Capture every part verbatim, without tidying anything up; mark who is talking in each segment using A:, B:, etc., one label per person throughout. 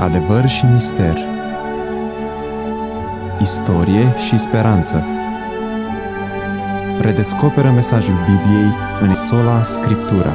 A: Adevăr și mister, istorie și speranță. Redescoperă mesajul Bibliei în sola Scriptura.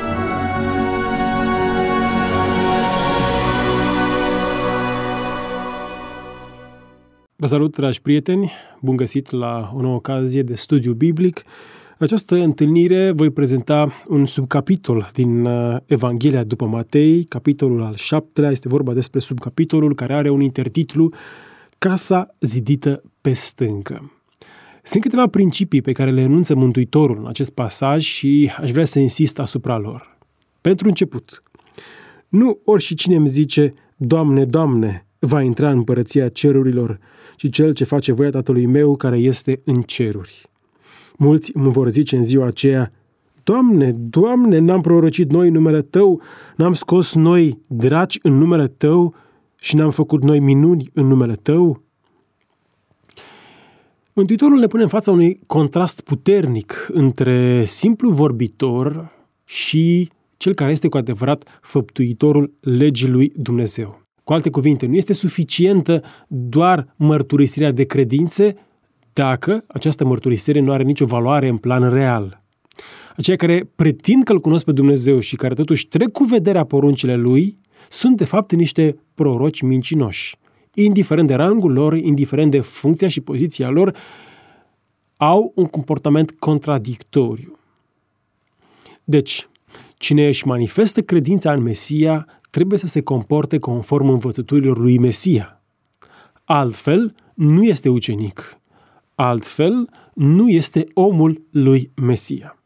B: Vă salut, dragi prieteni! Bun găsit la o nouă ocazie de studiu biblic. În această întâlnire voi prezenta un subcapitol din Evanghelia după Matei, capitolul al șaptelea. Este vorba despre subcapitolul care are un intertitlu Casa zidită pe stâncă. Sunt câteva principii pe care le enunță Mântuitorul în acest pasaj și aș vrea să insist asupra lor. Pentru început, nu oricine îmi zice, Doamne, Doamne, va intra în împărăția cerurilor, ci cel ce face voia Tatălui meu care este în ceruri. Mulți îmi vor zice în ziua aceea, Doamne, Doamne, n-am prorocit noi în numele Tău, n-am scos noi draci în numele Tău și n-am făcut noi minuni în numele Tău? Mântuitorul ne pune în fața unui contrast puternic între simplu vorbitor și cel care este cu adevărat făptuitorul legii lui Dumnezeu. Cu alte cuvinte, nu este suficientă doar mărturisirea de credințe dacă această mărturisire nu are nicio valoare în plan real. Aceia care pretind că îl cunosc pe Dumnezeu și care totuși trec cu vederea poruncile lui, sunt de fapt niște proroci mincinoși. Indiferent de rangul lor, indiferent de funcția și poziția lor, au un comportament contradictoriu. Deci, cine își manifestă credința în Mesia trebuie să se comporte conform învățăturilor lui Mesia. Altfel, nu este ucenic. Altfel, nu este omul lui Mesia.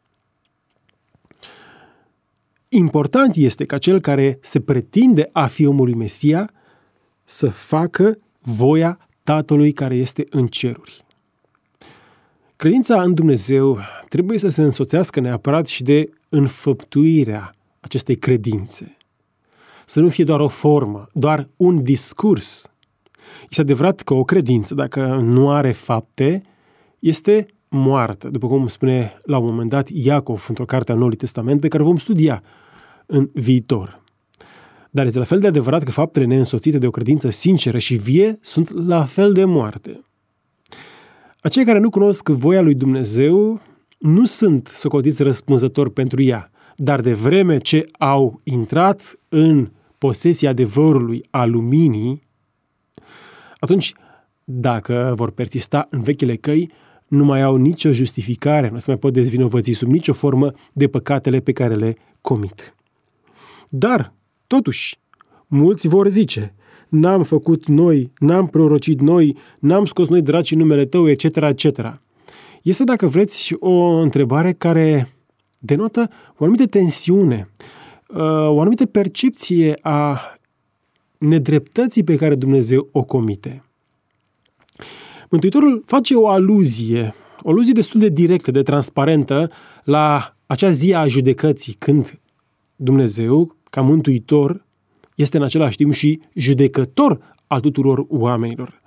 B: Important este ca cel care se pretinde a fi omul lui Mesia să facă voia Tatălui care este în ceruri. Credința în Dumnezeu trebuie să se însoțească neapărat și de înfăptuirea acestei credințe. Să nu fie doar o formă, doar un discurs. Este adevărat că o credință, dacă nu are fapte, este moartă, după cum spune la un moment dat Iacov într-o carte a Noului Testament pe care vom studia în viitor. Dar este la fel de adevărat că faptele neînsoțite de o credință sinceră și vie sunt la fel de moarte. Acei care nu cunosc voia lui Dumnezeu nu sunt socotiți răspunzători pentru ea, dar de vreme ce au intrat în posesia adevărului a luminii, atunci, dacă vor persista în vechile căi, nu mai au nicio justificare, nu se mai pot dezvinovăți sub nicio formă de păcatele pe care le comit. Dar, totuși, mulți vor zice, n-am făcut noi, n-am prorocit noi, n-am scos noi draci în numele Tău, et cetera, et cetera. Este, dacă vreți, o întrebare care denotă o anumită tensiune, o anumită percepție a nedreptății pe care Dumnezeu o comite. Mântuitorul face o aluzie, o aluzie destul de directă, de transparentă la acea zi a judecății, când Dumnezeu, ca mântuitor, este în același timp și judecător al tuturor oamenilor.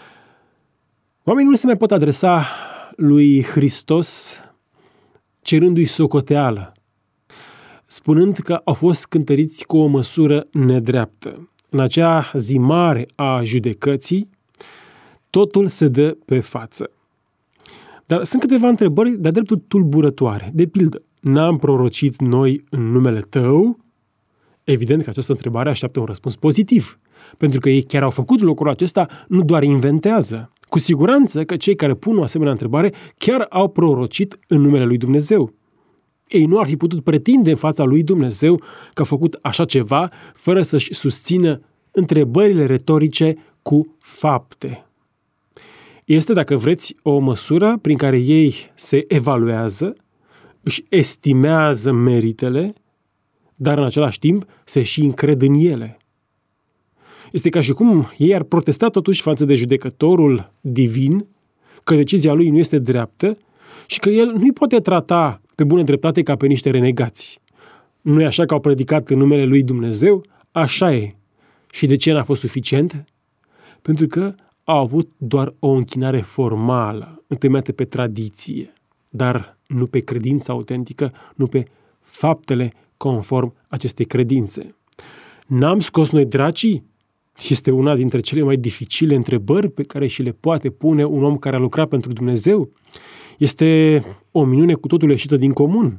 B: Oamenii nu se mai pot adresa lui Hristos cerându-i socoteală, spunând că au fost cântăriți cu o măsură nedreaptă. În acea zi mare a judecății, totul se dă pe față. Dar sunt câteva întrebări de-a dreptul tulburătoare. De pildă, n-am prorocit noi în numele Tău? Evident că această întrebare așteaptă un răspuns pozitiv, pentru că ei chiar au făcut lucrul acesta, nu doar inventează. Cu siguranță că cei care pun o asemenea întrebare chiar au prorocit în numele lui Dumnezeu. Ei nu ar fi putut pretinde în fața lui Dumnezeu că a făcut așa ceva fără să-și susțină întrebările retorice cu fapte. Este, dacă vreți, o măsură prin care ei se evaluează, își estimează meritele, dar în același timp se și încred în ele. Este ca și cum ei ar protesta totuși față de judecătorul divin, că decizia lui nu este dreaptă și că el nu-i poate trata pe bună dreptate ca pe niște renegați. Nu e așa că au predicat în numele lui Dumnezeu? Așa e. Și de ce n-a fost suficient? Pentru că au avut doar o închinare formală, întemeiată pe tradiție, dar nu pe credința autentică, nu pe faptele conform acestei credințe. N-am scos noi dracii? Este una dintre cele mai dificile întrebări pe care și le poate pune un om care a lucrat pentru Dumnezeu. Este o minune cu totul ieșită din comun.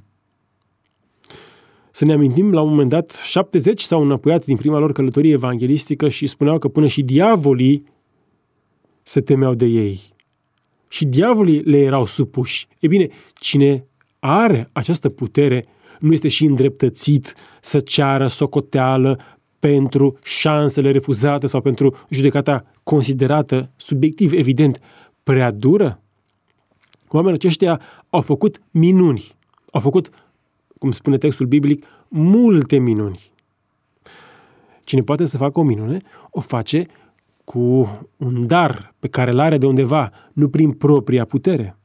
B: Să ne amintim, la un moment dat, șaptezeci s-au înapoiat din prima lor călătorie evanghelistică și spuneau că până și diavolii se temeau de ei. Și diavolii le erau supuși. E bine, cine are această putere nu este și îndreptățit să ceară socoteală pentru șansele refuzate sau pentru judecata considerată, subiectiv, evident, prea dură? Oamenii aceștia au făcut minuni. Au făcut, cum spune textul biblic, multe minuni. Cine poate să facă o minune, o face cu un dar pe care îl are de undeva, nu prin propria putere.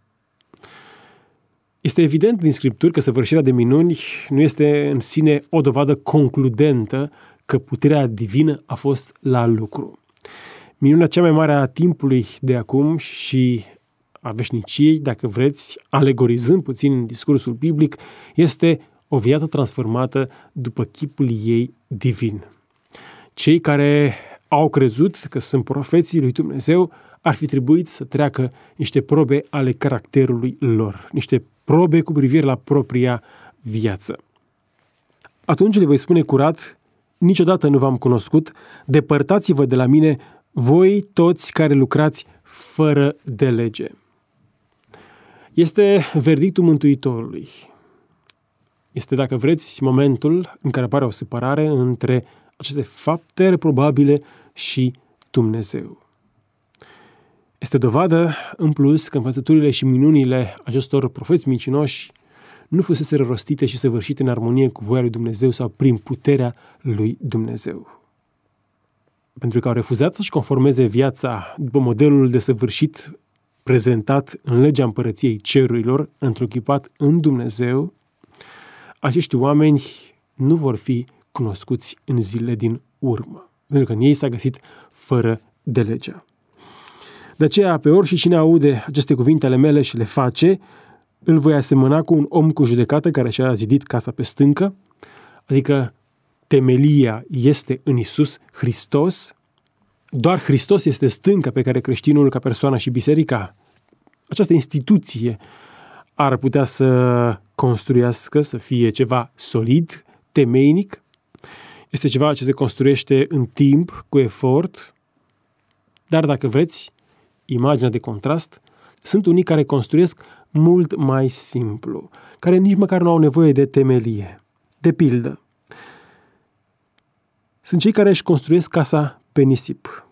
B: Este evident din Scripturi că săvârșirea de minuni nu este în sine o dovadă concludentă că puterea divină a fost la lucru. Minunea cea mai mare a timpului de acum și a veșniciei, dacă vreți, alegorizând puțin în discursul biblic, este o viață transformată după chipul ei divin. Cei care au crezut că sunt profeții lui Dumnezeu ar fi trebuit să treacă niște probe ale caracterului lor, niște probe cu privire la propria viață. Atunci le voi spune curat: niciodată nu v-am cunoscut, depărtați-vă de la mine, voi toți care lucrați fără de lege. Este verdictul Mântuitorului. Este, dacă vreți, momentul în care apare o separare între aceste fapte reprobabile și Dumnezeu. Este dovadă, în plus, că învățăturile și minunile acestor profeți mincinoși nu fusese rostite și săvârșite în armonie cu voia lui Dumnezeu sau prin puterea lui Dumnezeu. Pentru că au refuzat să-și conformeze viața după modelul de săvârșit prezentat în legea împărăției cerurilor, întruchipat în Dumnezeu, acești oameni nu vor fi cunoscuți în zilele din urmă, pentru că în ei s-a găsit fără de legea. De aceea, pe ori și cine aude aceste cuvinte ale mele și le face, îl voi asemăna cu un om cu judecată care și-a zidit casa pe stâncă, adică temelia este în Iisus Hristos. Doar Hristos este stânca pe care creștinul ca persoană și biserica, această instituție, ar putea să construiască, să fie ceva solid, temeinic. Este ceva ce se construiește în timp, cu efort, dar dacă vreți, imaginea de contrast, sunt unii care construiesc mult mai simplu, care nici măcar nu au nevoie de temelie. De pildă, sunt cei care își construiesc casa pe nisip.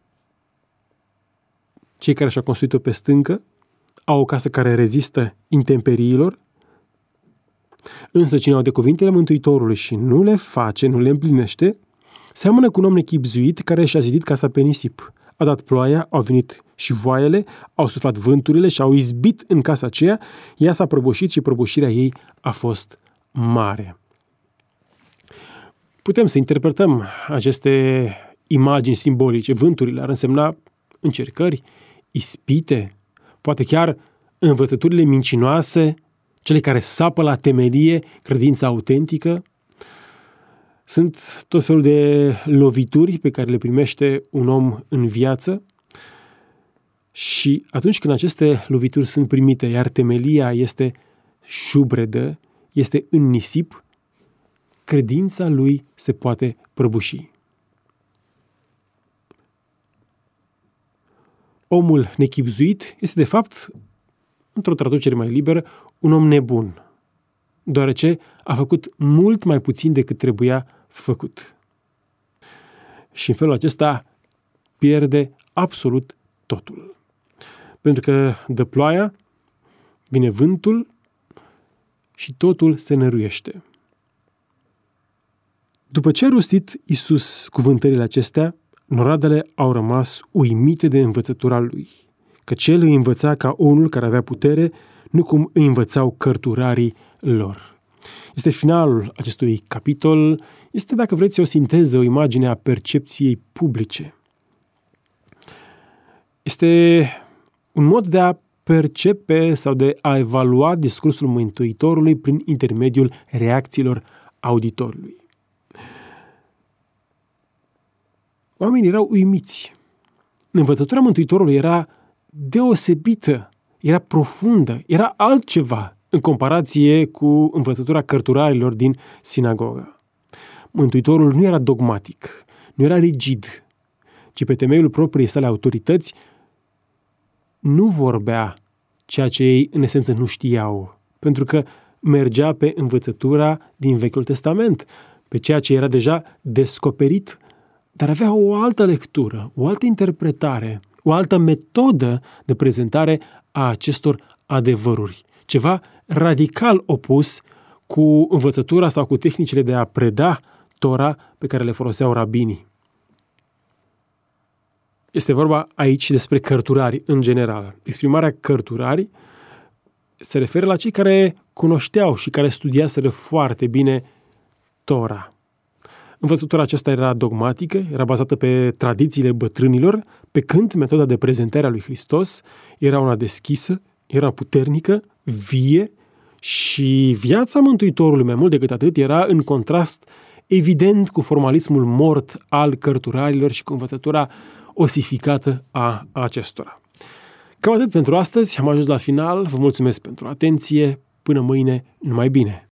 B: Cei care și-au construit-o pe stâncă au o casă care rezistă intemperiilor, însă cine aude cuvintele Mântuitorului și nu le face, nu le împlinește, seamănă cu un om nechibzuit care și-a zidit casa pe nisip. A dat ploaia, au venit și voaiele, au suflat vânturile și au izbit în casa aceea, ea s-a prăbușit și prăbușirea ei a fost mare. Putem să interpretăm aceste imagini simbolice. Vânturile ar însemna încercări, ispite, poate chiar învățăturile mincinoase, cele care sapă la temelie credința autentică. Sunt tot felul de lovituri pe care le primește un om în viață și atunci când aceste lovituri sunt primite, iar temelia este șubredă, este în nisip, credința lui se poate prăbuși. Omul nechibzuit este, de fapt, într-o traducere mai liberă, un om nebun, deoarece a făcut mult mai puțin decât trebuia făcut. Și în felul acesta pierde absolut totul. Pentru că dă ploaia, vine vântul și totul se năruiește. După ce a rostit Iisus cuvântările acestea, noradele au rămas uimite de învățătura lui, căci el îi învăța ca unul care avea putere, nu cum îi învățau cărturarii lor. Este finalul acestui capitol, este, dacă vreți, o sinteză, o imagine a percepției publice. Este un mod de a percepe sau de a evalua discursul Mântuitorului prin intermediul reacțiilor auditorului. oamenii erau uimiți. Învățătura Mântuitorului era deosebită, era profundă, era altceva în comparație cu învățătura cărturarilor din sinagogă. Mântuitorul nu era dogmatic, nu era rigid, ci pe temeiul propriei sale autorități nu vorbea ceea ce ei în esență nu știau, pentru că mergea pe învățătura din Vechiul Testament, pe ceea ce era deja descoperit, dar avea o altă lectură, o altă interpretare, o altă metodă de prezentare a acestor adevăruri. Ceva radical opus cu învățătura sau cu tehnicile de a preda Tora pe care le foloseau rabinii. Este vorba aici despre cărturari în general. Exprimarea cărturari se referă la cei care cunoșteau și care studiaseră foarte bine Tora. Învățătura aceasta era dogmatică, era bazată pe tradițiile bătrânilor, pe când metoda de prezentare a lui Hristos era una deschisă, era puternică, vie și viața Mântuitorului, mai mult decât atât, era în contrast evident cu formalismul mort al cărturarilor și cu învățătura osificată a acestora. Cam atât pentru astăzi, am ajuns la final, vă mulțumesc pentru atenție, până mâine, numai bine!